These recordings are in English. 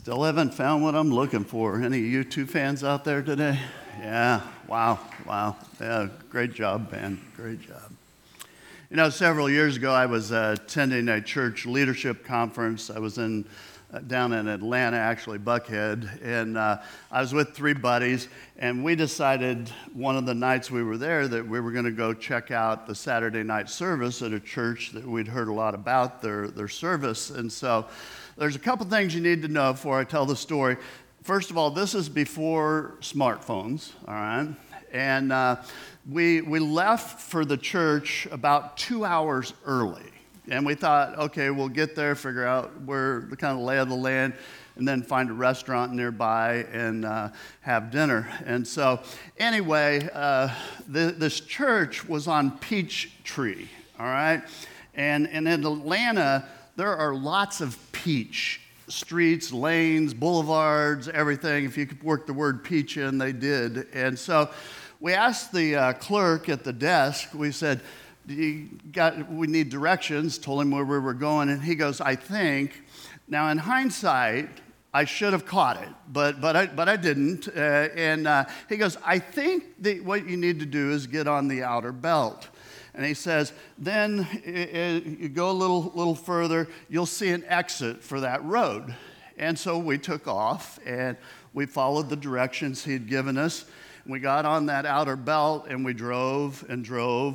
Still haven't found what I'm looking for. Any U2 fans out there today? Yeah, wow. Yeah, great job, band, great job. You know, several years ago, I was attending a church leadership conference. I was down in Atlanta, actually, Buckhead, and I was with three buddies, and we decided one of the nights we were there that we were going to go check out the Saturday night service at a church that we'd heard a lot about, their service. And so there's a couple things you need to know before I tell the story. First of all, this is before smartphones, all right? And we left for the church about 2 hours early. And we thought, okay, we'll get there, figure out where the kind of lay of the land, and then find a restaurant nearby and have dinner. And so anyway, this church was on Peachtree, all right? And in Atlanta, there are lots of peach streets, lanes, boulevards, everything. If you could work the word peach in, they did. And so we asked the clerk at the desk, we said, we need directions, told him where we were going, and he goes, I think. Now, in hindsight, I should have caught it, but I didn't. And he goes, I think that what you need to do is get on the outer belt. And he says, then you go a little further, you'll see an exit for that road. And so we took off, and we followed the directions he'd given us. We got on that outer belt, and we drove. And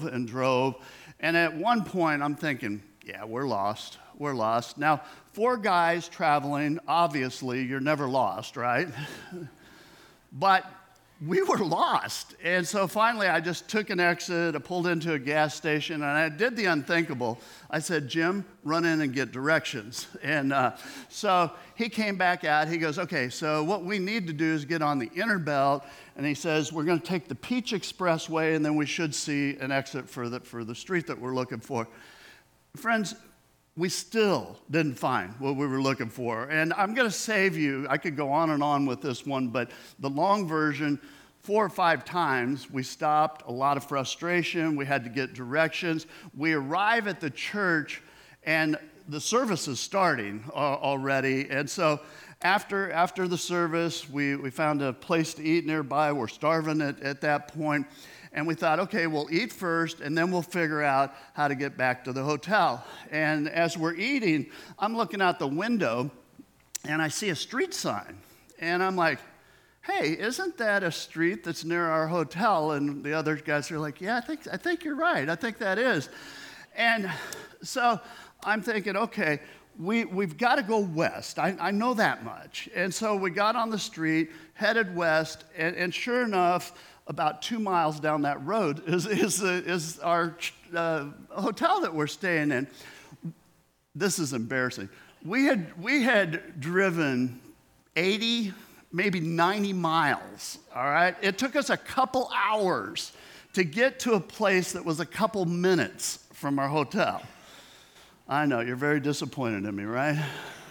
at one point, I'm thinking, yeah, we're lost. Now, 4 guys traveling, obviously, you're never lost, right? But we were lost. And so finally, I just took an exit, I pulled into a gas station, and I did the unthinkable. I said, Jim, run in and get directions. And so he came back out. He goes, okay, so what we need to do is get on the inner belt. And he says, we're going to take the Peach Expressway, and then we should see an exit for the street that we're looking for. Friends, we still didn't find what we were looking for. And I'm going to save you. I could go on and on with this one, but the long version, 4 or 5 times we stopped, a lot of frustration. We had to get directions. We arrive at the church, and the service is starting already. And so after the service, we found a place to eat nearby. We're starving at that point. And we thought, okay, we'll eat first, and then we'll figure out how to get back to the hotel. And as we're eating, I'm looking out the window, and I see a street sign. And I'm like, hey, isn't that a street that's near our hotel? And the other guys are like, yeah, I think you're right. I think that is. And so I'm thinking, okay, we've got to go west. I know that much. And so we got on the street, headed west, and sure enough, about 2 miles down that road is our hotel that we're staying in. This is embarrassing. We had driven 80, maybe 90 miles, all right? It took us a couple hours to get to a place that was a couple minutes from our hotel. I know, you're very disappointed in me, right?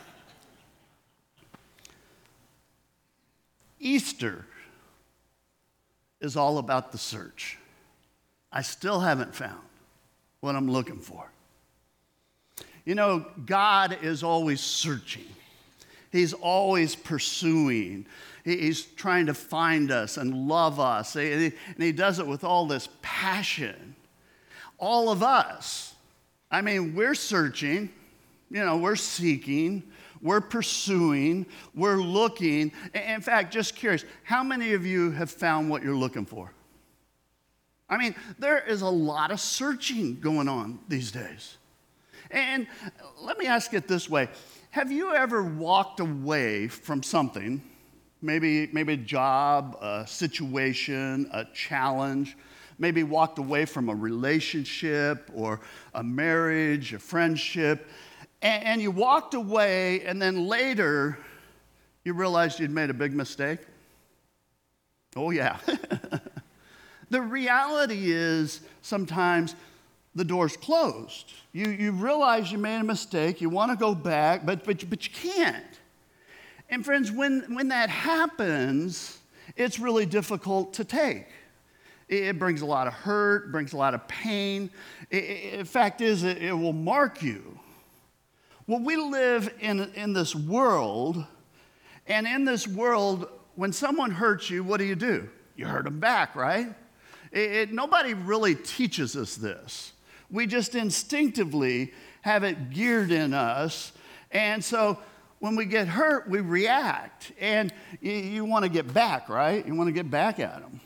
Easter is all about the search. I still haven't found what I'm looking for. You know, God is always searching. He's always pursuing. He's trying to find us and love us. And he does it with all this passion. All of us. I mean, we're searching, we're seeking, we're pursuing, we're looking. In fact, just curious, how many of you have found what you're looking for? I mean, there is a lot of searching going on these days. And let me ask it this way. Have you ever walked away from something, maybe a job, a situation, a challenge, maybe walked away from a relationship or a marriage, a friendship, and you walked away, and then later you realized you'd made a big mistake? Oh, yeah. The reality is sometimes the door's closed. You realize you made a mistake, you want to go back, but you can't. And friends, when that happens, it's really difficult to take. It brings a lot of hurt, brings a lot of pain. The fact is, it will mark you. Well, we live in this world, And in this world, when someone hurts you, what do? You hurt them back, right? Nobody really teaches us this. We just instinctively have it geared in us. And so when we get hurt, we react. And you want to get back, right? You want to get back at them.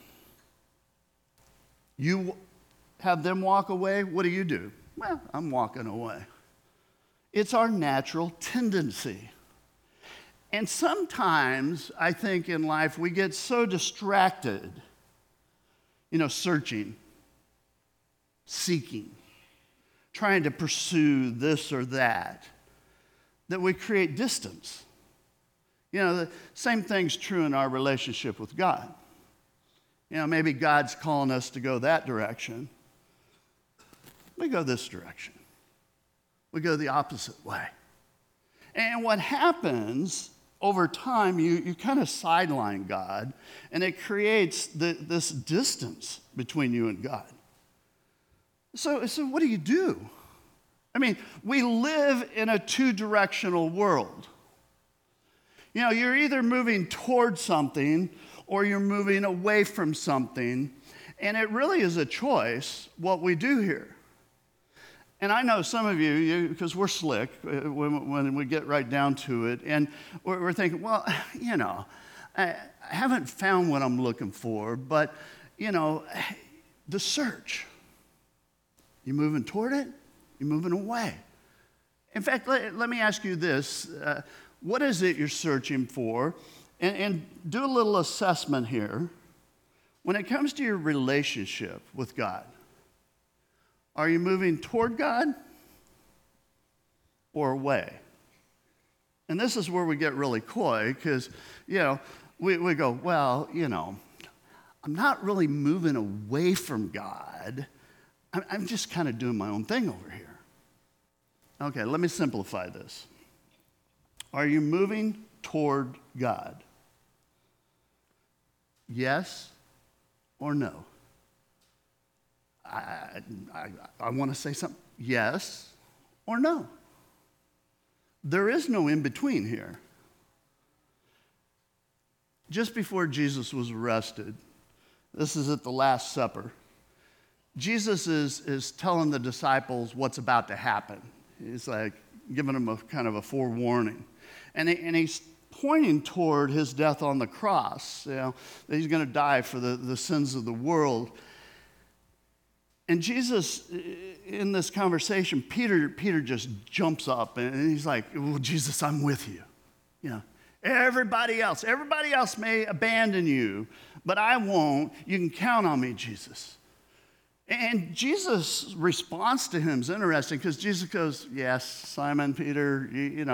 You have them walk away. What do? Well, I'm walking away. It's our natural tendency. And sometimes, I think in life, we get so distracted, searching, seeking, trying to pursue this or that we create distance. The same thing's true in our relationship with God. Maybe God's calling us to go that direction. We go this direction. We go the opposite way. And what happens over time, you kind of sideline God, and it creates this distance between you and God. So what do? I mean, we live in a two-directional world. You're either moving towards something or you're moving away from something, and it really is a choice what we do here. And I know some of you because we're slick when we get right down to it, and we're thinking, well, I haven't found what I'm looking for, but, the search. You moving toward it? You're moving away. In fact, let me ask you this. What is it you're searching for? And do a little assessment here. When it comes to your relationship with God, are you moving toward God or away? And this is where we get really coy because, we go, well, I'm not really moving away from God. I'm just kind of doing my own thing over here. Okay, let me simplify this. Are you moving toward God? Yes or no? I want to say something. Yes or no? There is no in between here. Just before Jesus was arrested, this is at the Last Supper, Jesus is telling the disciples what's about to happen. He's like giving them a kind of a forewarning. And he's pointing toward his death on the cross, that he's going to die for the sins of the world. And Jesus, in this conversation, Peter just jumps up and he's like, well, Jesus, I'm with you. Everybody else may abandon you, but I won't. You can count on me, Jesus. And Jesus' response to him is interesting because Jesus goes, yes, Simon, Peter,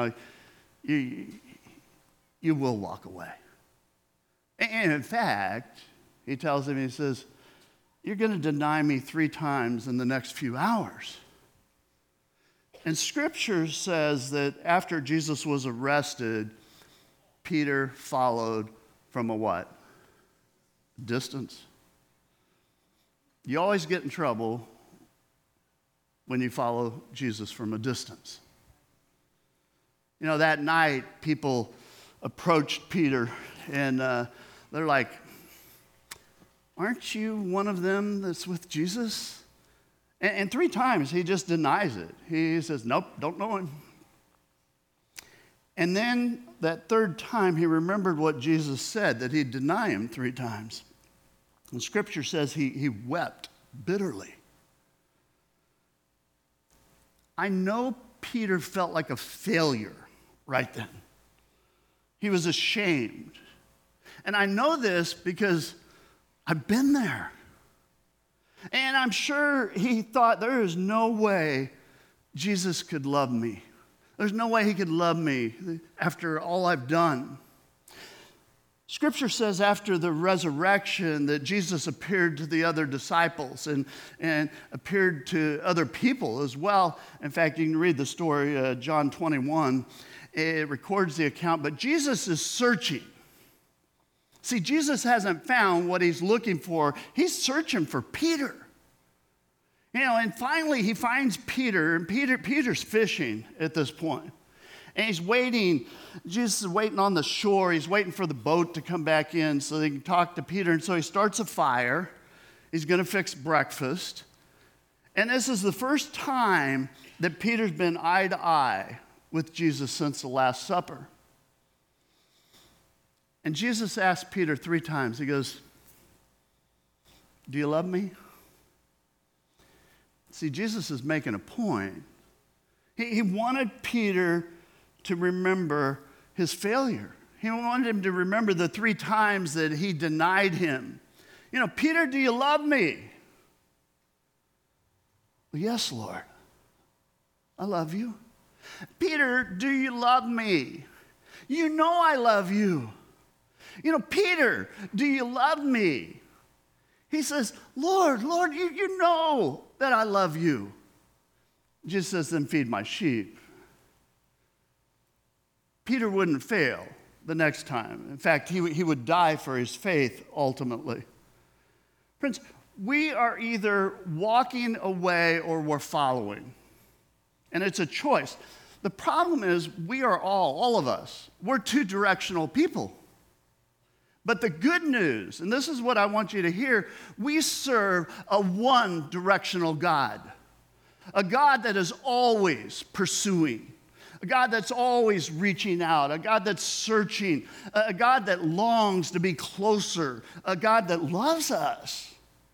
you will walk away. And in fact, he tells him, he says, you're going to deny me 3 times in the next few hours. And Scripture says that after Jesus was arrested, Peter followed from a what? Distance. You always get in trouble when you follow Jesus from a distance. That night, people approached Peter, and they're like, aren't you one of them that's with Jesus? And 3 times, he just denies it. He says, nope, don't know him. And then that 3rd time, he remembered what Jesus said, that he'd deny him 3 times. And Scripture says he wept bitterly. I know Peter felt like a failure right then. He was ashamed. And I know this because I've been there. And I'm sure he thought, there is no way Jesus could love me. There's no way he could love me after all I've done. Scripture says after the resurrection that Jesus appeared to the other disciples and appeared to other people as well. In fact, you can read the story, John 21. It records the account, but Jesus is searching. See, Jesus hasn't found what he's looking for. He's searching for Peter. And finally he finds Peter, and Peter's fishing at this point. And he's waiting. Jesus is waiting on the shore. He's waiting for the boat to come back in so they can talk to Peter. And so he starts a fire. He's going to fix breakfast. And this is the first time that Peter's been eye to eye with Jesus since the Last Supper. And Jesus asked Peter 3 times. He goes, "Do you love me?" See, Jesus is making a point. He wanted Peter to remember his failure. He wanted him to remember the 3 times that he denied him. Peter, do you love me? "Well, yes, Lord, I love you." "Peter, do you love me? You know I love you." "Peter, do you love me?" He says, Lord, you know that I love you." Jesus says, "Then feed my sheep." Peter wouldn't fail the next time. In fact, he would die for his faith ultimately. Friends, we are either walking away or we're following. And it's a choice. The problem is we are all of us, we're 2-directional people. But the good news, and this is what I want you to hear, we serve a 1-directional God. A God that is always pursuing. A God that's always reaching out. A God that's searching. A God that longs to be closer. A God that loves us.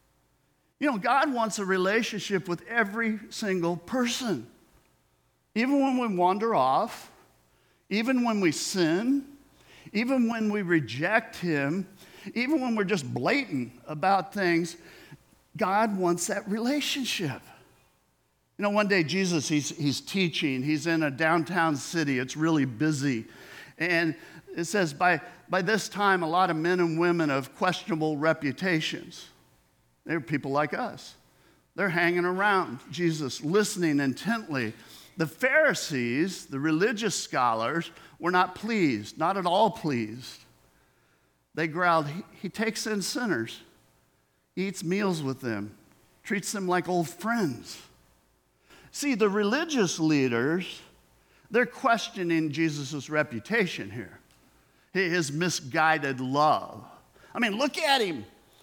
God wants a relationship with every single person. Even when we wander off, even when we sin, even when we reject him, even when we're just blatant about things, God wants that relationship. One day Jesus, he's teaching. He's in a downtown city. It's really busy. And it says by this time, a lot of men and women of questionable reputations, they're people like us. They're hanging around Jesus, listening intently. The Pharisees, the religious scholars, were not pleased, not at all pleased. They growled, he takes in sinners, eats meals with them, treats them like old friends. See, the religious leaders, they're questioning Jesus' reputation here, his misguided love. I mean, look at him.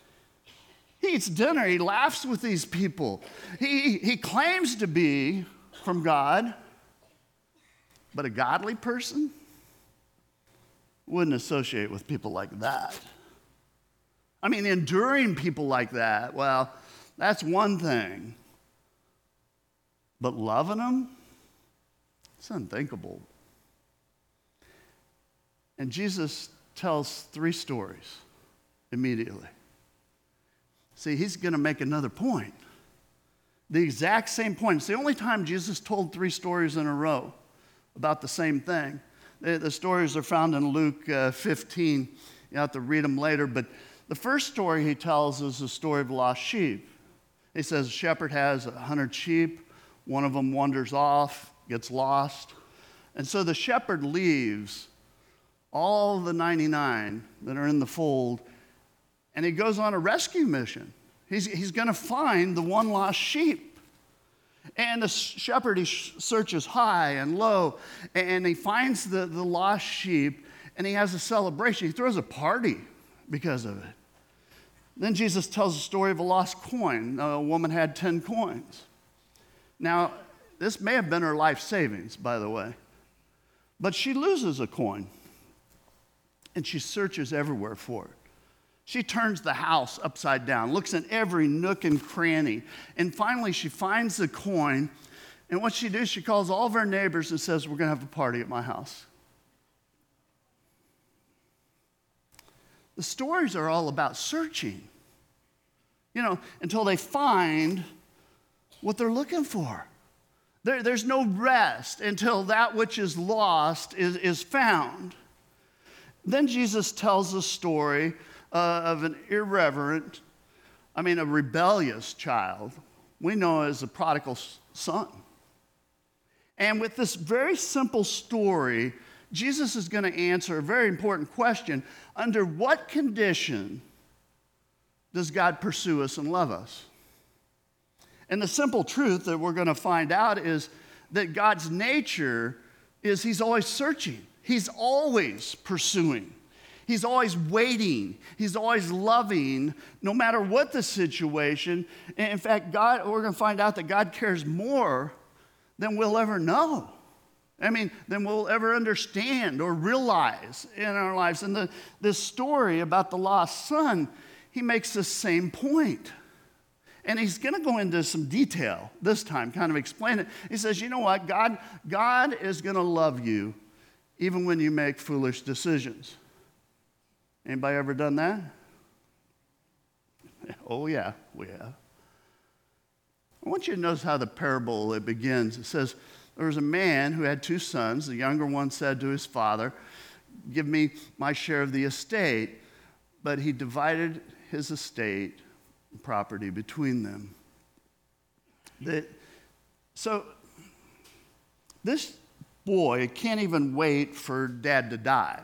He eats dinner, he laughs with these people. He claims to be from God, but a godly person wouldn't associate with people like that. I mean, enduring people like that, well, that's one thing. But loving them, it's unthinkable. And Jesus tells 3 stories immediately. See, he's going to make another point. The exact same point. It's the only time Jesus told 3 stories in a row about the same thing. The stories are found in Luke 15. You have to read them later. But the first story he tells is the story of lost sheep. He says a shepherd has 100 sheep. One of them wanders off, gets lost. And so the shepherd leaves all the 99 that are in the fold, and he goes on a rescue mission. He's going to find the one lost sheep. And the shepherd, he searches high and low, and he finds the lost sheep, and he has a celebration. He throws a party because of it. Then Jesus tells the story of a lost coin. A woman had 10 coins. Now, this may have been her life savings, by the way. But she loses a coin, and she searches everywhere for it. She turns the house upside down, looks in every nook and cranny, and finally she finds the coin, and what she does, she calls all of her neighbors and says, "We're going to have a party at my house." The stories are all about searching, until they find what they're looking for. There's no rest until that which is lost is found. Then Jesus tells the story of an a rebellious child we know as the prodigal son. And with this very simple story, Jesus is going to answer a very important question. Under what condition does God pursue us and love us? And the simple truth that we're going to find out is that God's nature is he's always searching. He's always pursuing. He's always waiting. He's always loving, no matter what the situation. And in fact, we're going to find out that God cares more than we'll ever know. Than we'll ever understand or realize in our lives. And this story about the lost son, he makes the same point. And he's going to go into some detail this time, kind of explain it. He says, you know what? God is going to love you even when you make foolish decisions. Anybody ever done that? Oh, yeah, we have. I want you to notice how the parable it begins. It says, there was a man who had 2 sons. The younger one said to his father, give me my share of the estate. But he divided his estate and property between them. So this boy can't even wait for dad to die.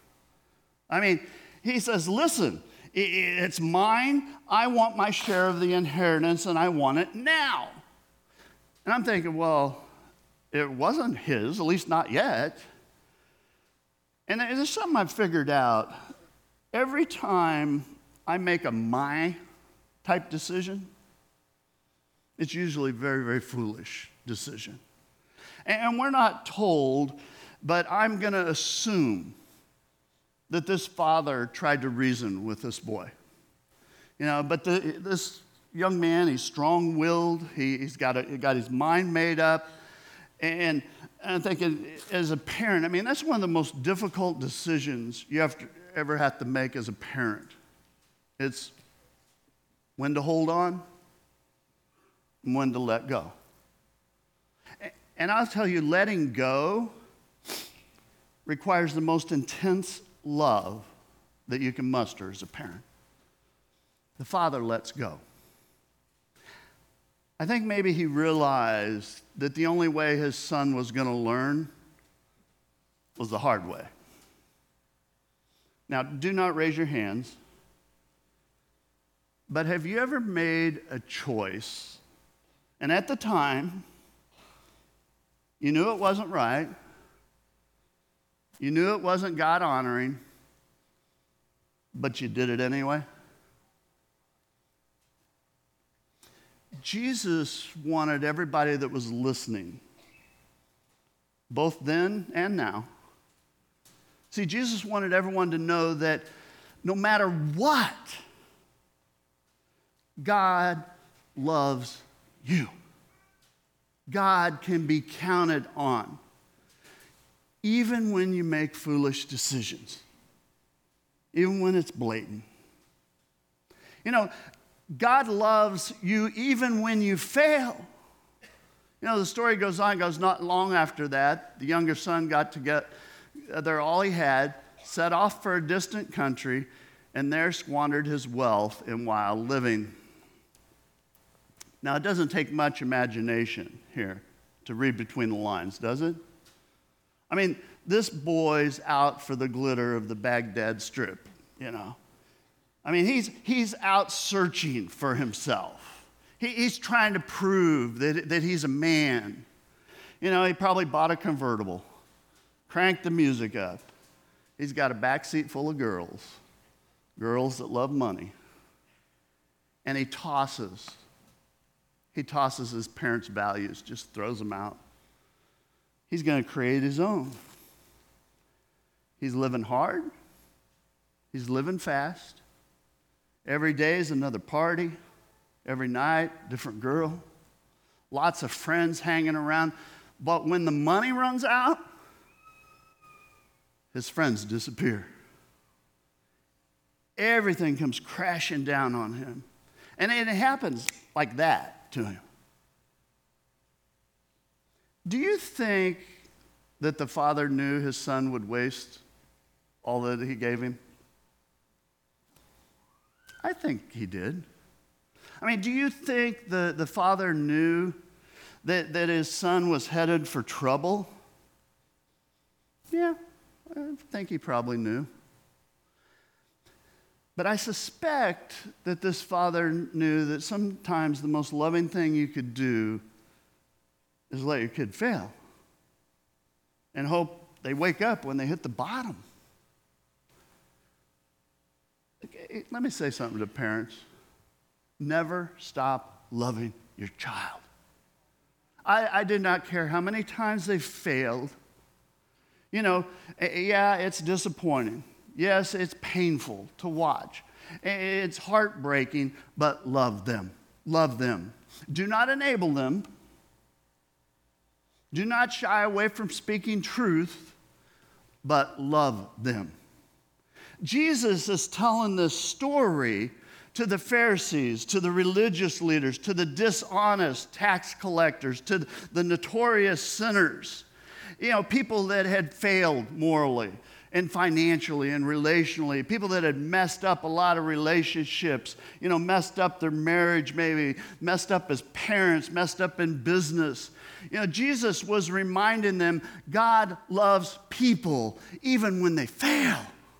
He says, listen, it's mine. I want my share of the inheritance, and I want it now. And I'm thinking, well, it wasn't his, at least not yet. And there's something I've figured out. Every time I make a my type decision, it's usually a very, very foolish decision. And we're not told, but I'm going to assume that this father tried to reason with this boy. But this young man, he's strong-willed. He's got his mind made up. And I'm thinking, as a parent, that's one of the most difficult decisions you ever have to make as a parent. It's when to hold on and when to let go. And I'll tell you, letting go requires the most intense love that you can muster as a parent. The father lets go. I think maybe he realized that the only way his son was going to learn was the hard way. Now, do not raise your hands, but have you ever made a choice, and at the time, you knew it wasn't right, you knew it wasn't God-honoring, but you did it anyway? Jesus wanted everybody that was listening, both then and now. See, Jesus wanted everyone to know that no matter what, God loves you. God can be counted on, even when you make foolish decisions, even when it's blatant. God loves you even when you fail. The story goes on, not long after that, the younger son got together all he had, set off for a distant country, and there squandered his wealth in wild living. Now, it doesn't take much imagination here to read between the lines, does it? This boy's out for the glitter of the Baghdad Strip, He's out searching for himself. He's trying to prove that he's a man. He probably bought a convertible, cranked the music up. He's got a backseat full of girls that love money. And he tosses his parents' values, just throws them out. He's going to create his own. He's living hard. He's living fast. Every day is another party. Every night, different girl. Lots of friends hanging around. But when the money runs out, his friends disappear. Everything comes crashing down on him. And it happens like that to him. Do you think that the father knew his son would waste all that he gave him? I think he did. Do you think the father knew that his son was headed for trouble? Yeah, I think he probably knew. But I suspect that this father knew that sometimes the most loving thing you could do is let your kid fail. and hope they wake up when they hit the bottom. Okay, let me say something to parents. Never stop loving your child. I did not care how many times they failed. You know, yeah, it's disappointing. Yes, it's painful to watch. It's heartbreaking, but love them. Love them. Do not enable them. Do not shy away from speaking truth, but love them. Jesus is telling this story to the Pharisees, to the religious leaders, to the dishonest tax collectors, to the notorious sinners. You know, people that had failed morally and financially and relationally, people that had messed up a lot of relationships, you know, messed up their marriage maybe, messed up as parents, messed up in business. You know, Jesus was reminding them God loves people even when they fail.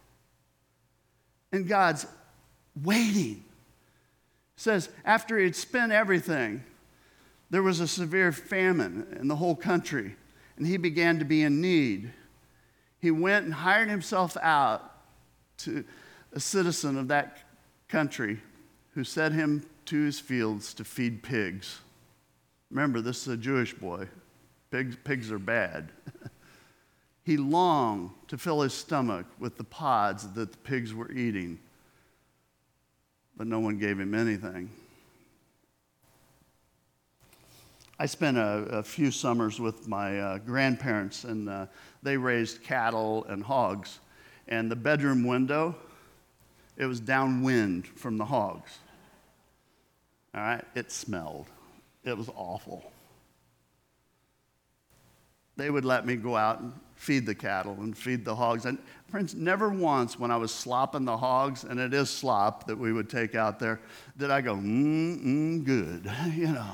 And God's waiting. It says, after he had spent everything, there was a severe famine in the whole country, and he began to be in need. He went and hired himself out to a citizen of that country who set him to his fields to feed pigs. Remember, this is a Jewish boy. Pigs are bad. He longed to fill his stomach with the pods that the pigs were eating, but no one gave him anything. I spent a few summers with my grandparents, and they raised cattle and hogs. And the bedroom window, it was downwind from the hogs. All right? It smelled. It was awful. They would let me go out and feed the cattle and feed the hogs. And friends, never once when I was slopping the hogs, and it is slop that we would take out there, did I go, good, you know.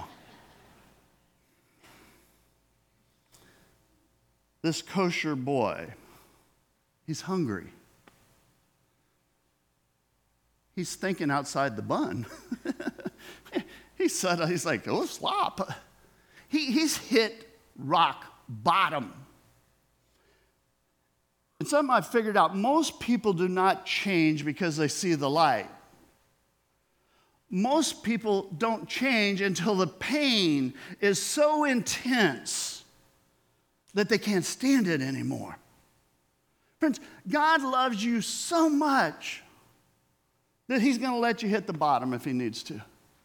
This kosher boy, he's hungry. He's thinking outside the bun. He's like, oh, slop. He's hit rock bottom. And something I figured out, most people do not change because they see the light. Most people don't change until the pain is so intense that they can't stand it anymore. Friends, God loves you so much that he's going to let you hit the bottom if he needs to.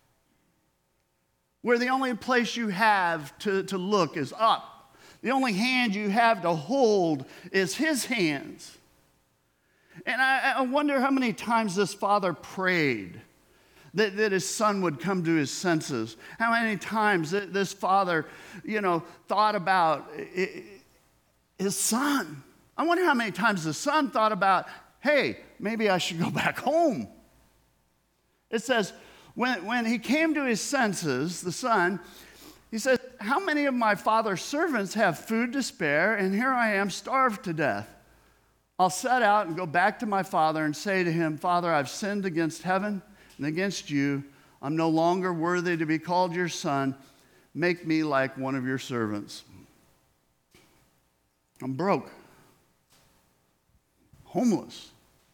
Where the only place you have to look is up. The only hand you have to hold is his hands. And I wonder how many times this father prayed that his son would come to his senses. How many times this father, thought about his son. I wonder how many times the son thought about, hey, maybe I should go back home. It says, when he came to his senses, the son, he said, how many of my father's servants have food to spare, and here I am starved to death? I'll set out and go back to my father and say to him, Father, I've sinned against heaven and against you. I'm no longer worthy to be called your son. Make me like one of your servants. I'm broke, homeless,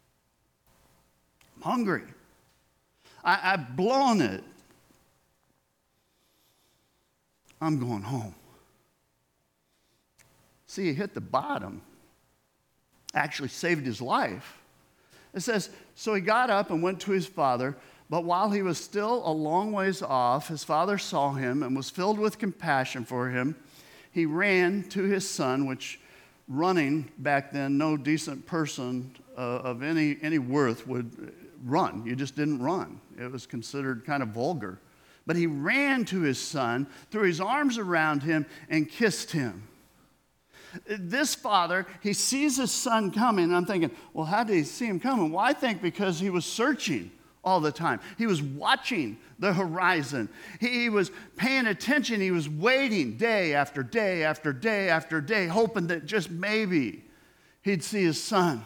I'm hungry. I've blown it. I'm going home. See, he hit the bottom. Actually saved his life. It says, so he got up and went to his father, but while he was still a long ways off, his father saw him and was filled with compassion for him. He ran to his son, which running back then, no decent person of any worth would run. You just didn't run. It was considered kind of vulgar. But he ran to his son, threw his arms around him, and kissed him. This father, he sees his son coming, and I'm thinking, well, how did he see him coming? Well, I think because he was searching all the time. He was watching the horizon. He was paying attention. He was waiting day after day after day after day, hoping that just maybe he'd see his son.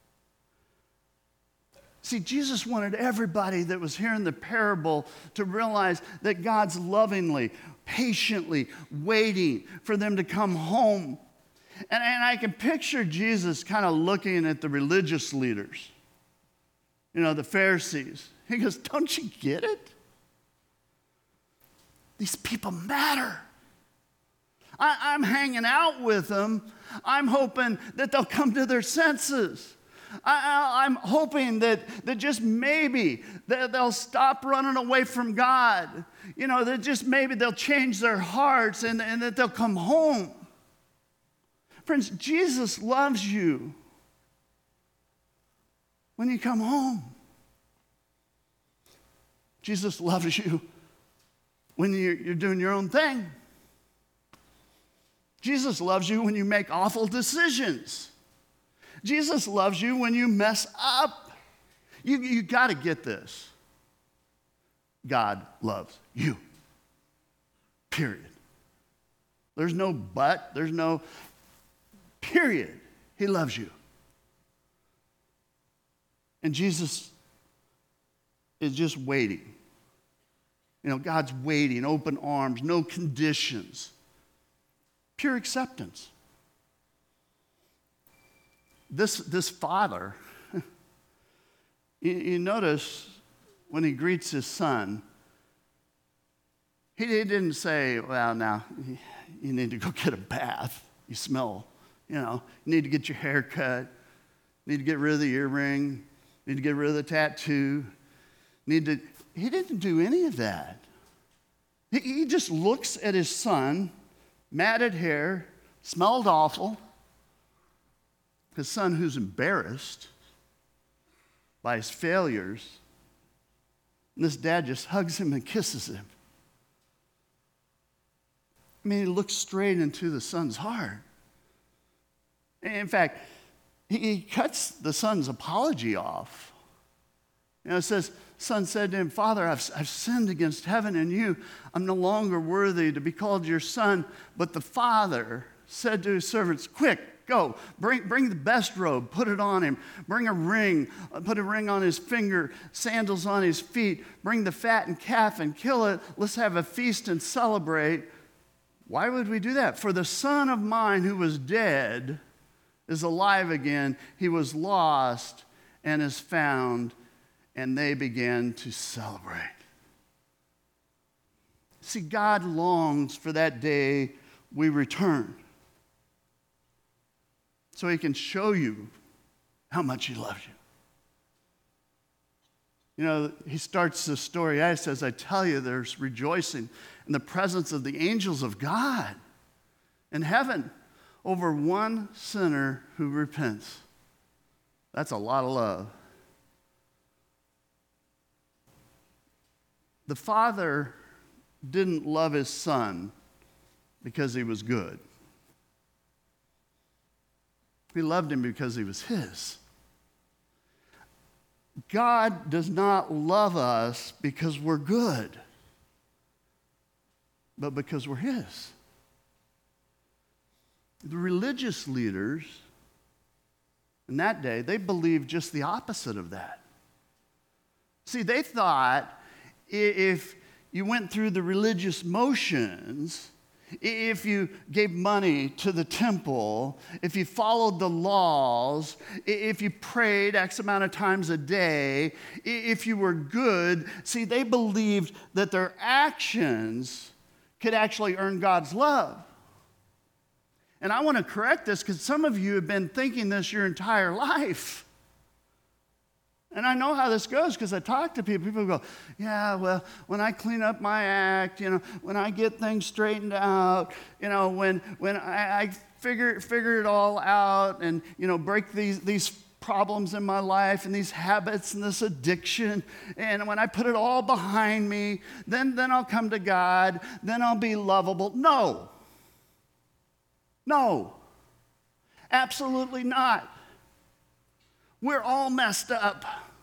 See, Jesus wanted everybody that was hearing the parable to realize that God's lovingly, patiently waiting for them to come home. And I can picture Jesus kind of looking at the religious leaders, the Pharisees. He goes, don't you get it? These people matter. I'm hanging out with them. I'm hoping that they'll come to their senses. I'm hoping that just maybe that they'll stop running away from God. That just maybe they'll change their hearts and that they'll come home. Friends, Jesus loves you when you come home. Jesus loves you when you're doing your own thing. Jesus loves you when you make awful decisions. Jesus loves you when you mess up. You got to get this. God loves you. Period. There's no but. There's no period. He loves you. And Jesus is just waiting. God's waiting, open arms, no conditions. Pure acceptance. This father, you notice when he greets his son, he didn't say, well, now, you need to go get a bath. You smell, you need to get your hair cut. You need to get rid of the earring. You need to get rid of the tattoo. He didn't do any of that. He just looks at his son, matted hair, smelled awful. His son who's embarrassed by his failures. And this dad just hugs him and kisses him. He looks straight into the son's heart. In fact, he cuts the son's apology off. It says, son said to him, Father, I've sinned against heaven and you. I'm no longer worthy to be called your son. But the father said to his servants, quick, go, bring the best robe, put it on him. Bring a ring, put a ring on his finger, sandals on his feet. Bring the fattened calf and kill it. Let's have a feast and celebrate. Why would we do that? For the son of mine who was dead is alive again. He was lost and is found. And they began to celebrate. See, God longs for that day we return, so he can show you how much he loves you. He starts the story out. He says, I tell you, there's rejoicing in the presence of the angels of God in heaven over one sinner who repents. That's a lot of love. The father didn't love his son because he was good. He loved him because he was his. God does not love us because we're good, but because we're his. The religious leaders in that day, they believed just the opposite of that. See, they thought if you went through the religious motions, if you gave money to the temple, if you followed the laws, if you prayed X amount of times a day, if you were good, see, they believed that their actions could actually earn God's love. And I want to correct this because some of you have been thinking this your entire life. And I know how this goes because I talk to people. People go, yeah, well, when I clean up my act, when I get things straightened out, when I figure it all out and, break these problems in my life and these habits and this addiction, and when I put it all behind me, then I'll come to God, then I'll be lovable. No, absolutely not. We're all messed up.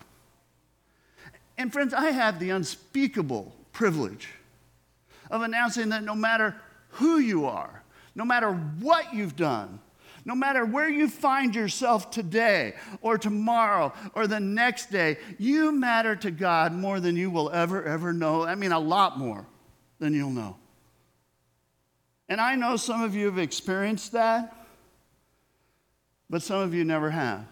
And friends, I have the unspeakable privilege of announcing that no matter who you are, no matter what you've done, no matter where you find yourself today or tomorrow or the next day, you matter to God more than you will ever know. I mean, a lot more than you'll know. And I know some of you have experienced that. But some of you never have.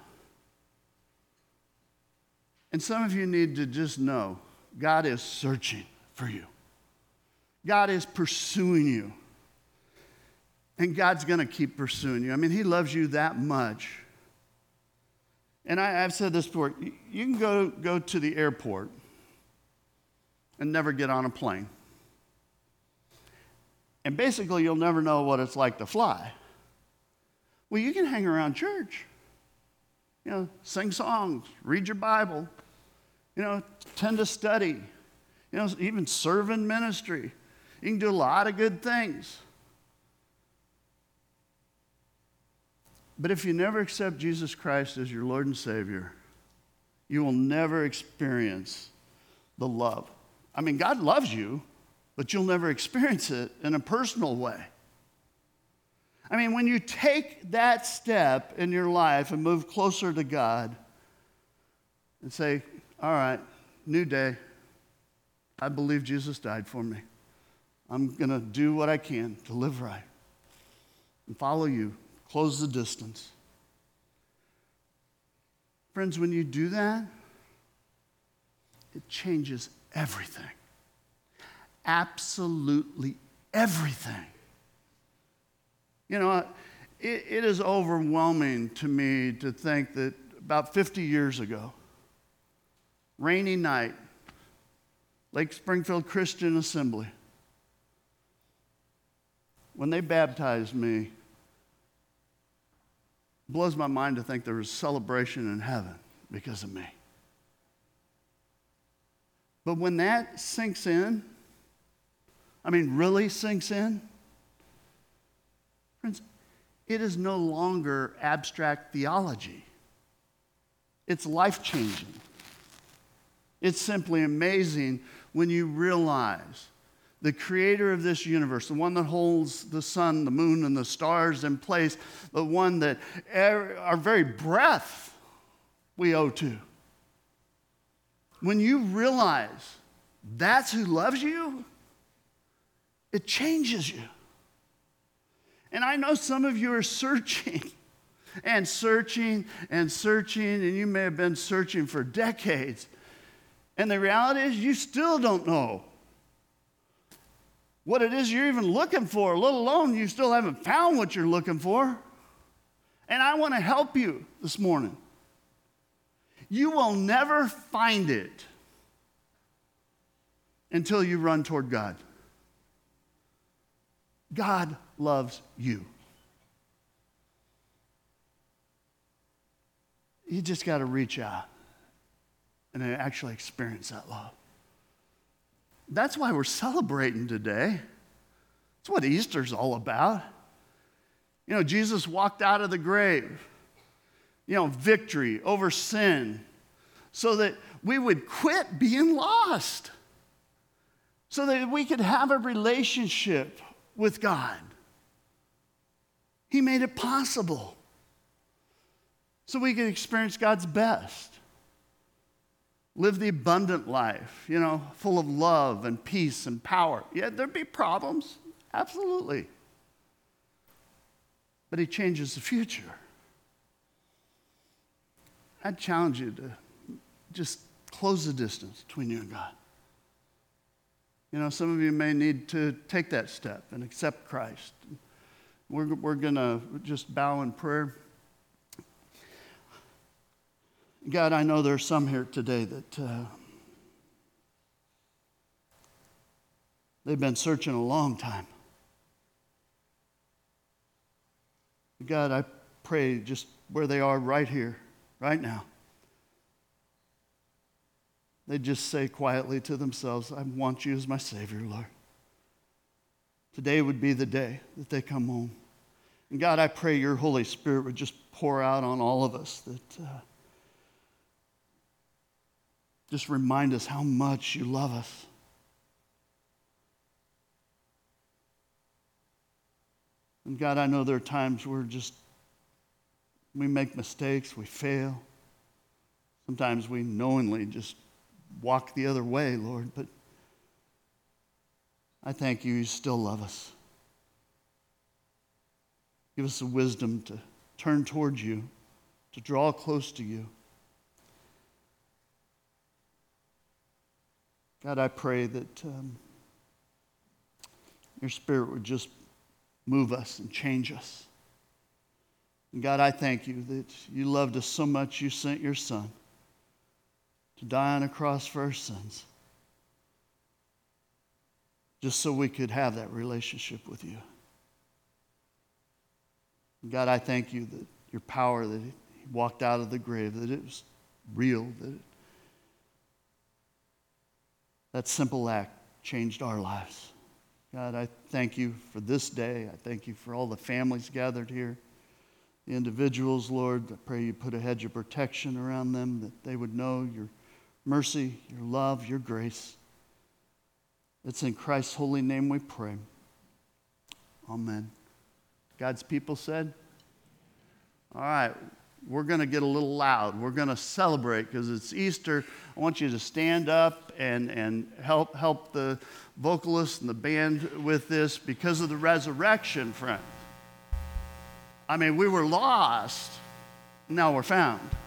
And some of you need to just know God is searching for you. God is pursuing you. And God's going to keep pursuing you. I mean, he loves you that much. And I've said this before. You can go to the airport and never get on a plane. And basically, you'll never know what it's like to fly. Well, you can hang around church. Sing songs, read your Bible, tend to study, even serve in ministry. You can do a lot of good things. But if you never accept Jesus Christ as your Lord and Savior, you will never experience the love. I mean, God loves you, but you'll never experience it in a personal way. I mean, when you take that step in your life and move closer to God and say, all right, new day. I believe Jesus died for me. I'm going to do what I can to live right and follow you. Close the distance. Friends, when you do that, it changes everything. Absolutely everything. It is overwhelming to me to think that about 50 years ago, rainy night, Lake Springfield Christian Assembly, when they baptized me, it blows my mind to think there was celebration in heaven because of me. But when that sinks in, really sinks in, friends, it is no longer abstract theology. It's life-changing. It's simply amazing when you realize the creator of this universe, the one that holds the sun, the moon, and the stars in place, the one that our very breath we owe to. When you realize that's who loves you, it changes you. And I know some of you are searching and searching and searching, and you may have been searching for decades. And the reality is you still don't know what it is you're even looking for, let alone you still haven't found what you're looking for. And I want to help you this morning. You will never find it until you run toward God. God loves you. You just got to reach out and actually experience that love. That's why we're celebrating today. That's what Easter's all about. Jesus walked out of the grave. Victory over sin so that we would quit being lost, so that we could have a relationship with God. He made it possible so we could experience God's best. Live the abundant life, full of love and peace and power. Yeah, there'd be problems, absolutely. But he changes the future. I challenge you to just close the distance between you and God. Some of you may need to take that step and accept Christ. We're going to just bow in prayer. God, I know there's some here today that they've been searching a long time. God, I pray just where they are right here, right now, they just say quietly to themselves, I want you as my Savior, Lord. Today would be the day that they come home. And God, I pray your Holy Spirit would just pour out on all of us that just remind us how much you love us. And God, I know there are times where we make mistakes, we fail. Sometimes we knowingly just walk the other way, Lord, but I thank you still love us. Give us the wisdom to turn towards you, to draw close to you. God, I pray that your Spirit would just move us and change us. And God, I thank you that you loved us so much you sent your Son to die on a cross for our sins, just so we could have that relationship with you. And God, I thank you that your power, that he walked out of the grave, that it was real, that simple act changed our lives. God, I thank you for this day. I thank you for all the families gathered here, the individuals, Lord. I pray you put a hedge of protection around them, that they would know your mercy, your love, your grace. It's in Christ's holy name we pray. Amen. God's people said? All right, we're going to get a little loud. We're going to celebrate because it's Easter. I want you to stand up and help the vocalists and the band with this because of the resurrection, friends. I mean, we were lost, now we're found.